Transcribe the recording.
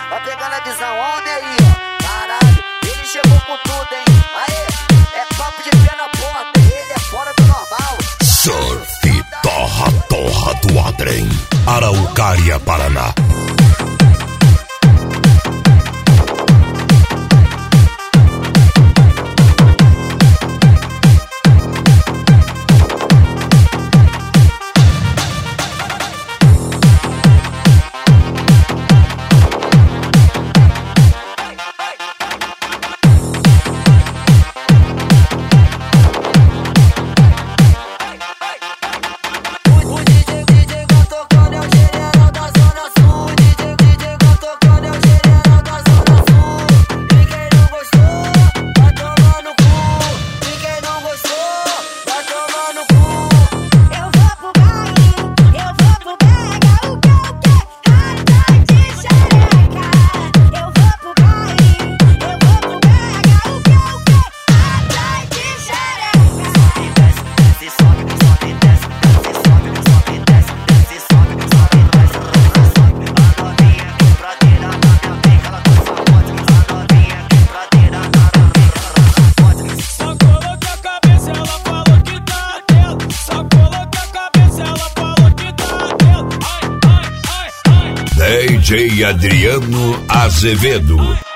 Vai pegando a visão, onde aí, ó. Caralho, ele chegou com tudo, hein. Aê, é papo de pé na porta, ele é fora do normal. Surf, torra do Adrem, Araucária, Paraná. DJ Adriano Azevedo.